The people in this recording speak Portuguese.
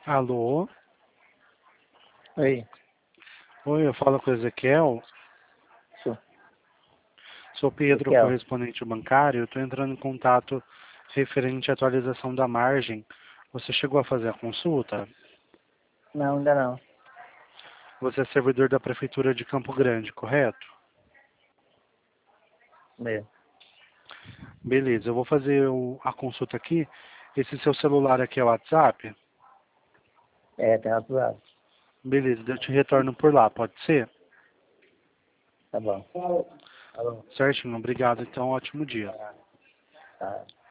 Alô? Oi, Oi, eu falo com o Ezequiel. sou Sou Pedro, Ezequiel. correspondente bancário. Estou entrando em contato referente à atualização da margem. Você chegou a fazer a consulta? Não, ainda não. Você é servidor da Prefeitura de Campo Grande, correto? Meu. Beleza, eu vou fazer a consulta aqui. Esse seu celular aqui é o WhatsApp? É, tem atuado. Beleza, eu te retorno por lá, pode ser? Tá bom. Tá bom. Certinho, obrigado. Então, ótimo dia. Tá.